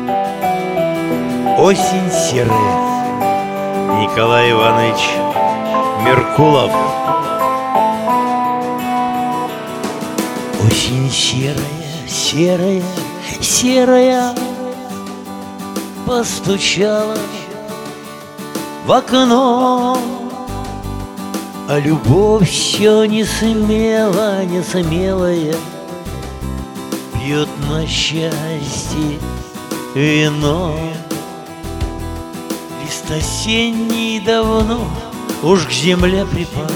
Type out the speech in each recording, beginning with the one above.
Осень серая. Николай Иванович Меркулов. Осень серая, серая, серая постучала в окно, а любовь все не смелая пьет на счастье вино. Лист осенний давно уж к земле припал,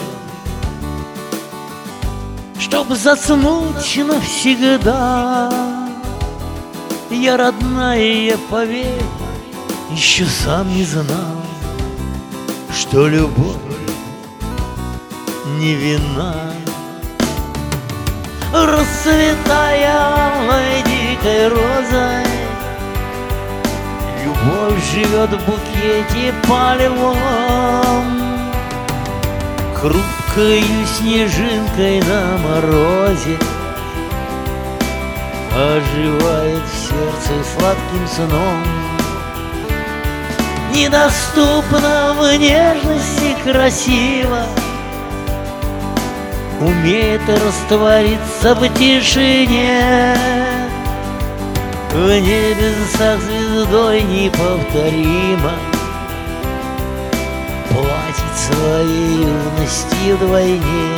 чтоб заснуть навсегда. Я, родная, поверь, еще сам не знал, что любовь не вина. Расцветая дикой розой, любовь живет в букете полевом, хрупкою снежинкой на морозе оживает в сердце сладким сном. Недоступна в нежности красиво, умеет раствориться в тишине. В небесах звездой неповторимо платит своей юности вдвойне.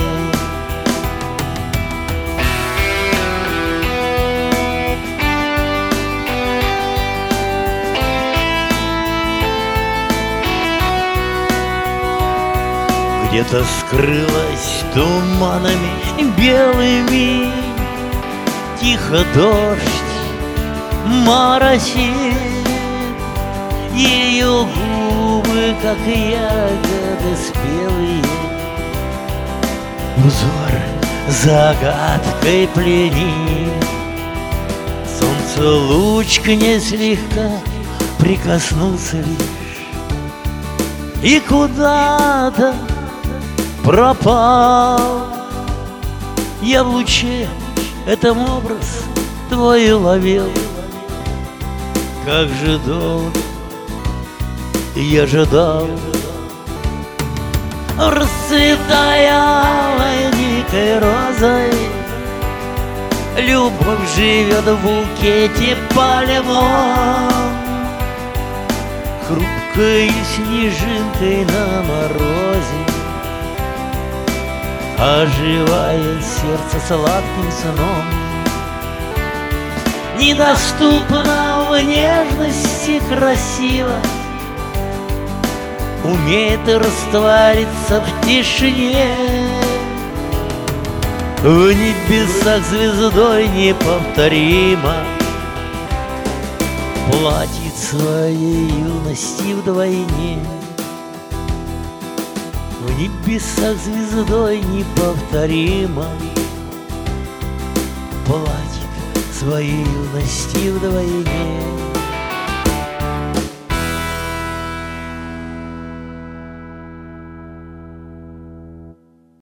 Где-то скрылась туманами белыми, тихо дождь моросит, ее губы, как ягоды спелые, узор загадкой пленит. Солнце луч к ней слегка прикоснулся лишь, и куда-то пропал. Я в луче этом образ твой ловил, как же долго я ждал. Расцветая дикой розой, любовь живет в букете полевом, хрупкой снежинкой на морозе оживает сердце сладким сном. Недоступна в нежности красиво, умеет раствориться в тишине. В небесах звездой неповторимо платит своей юности вдвойне. В небесах звездой неповторимо платит своей юности вдвойне.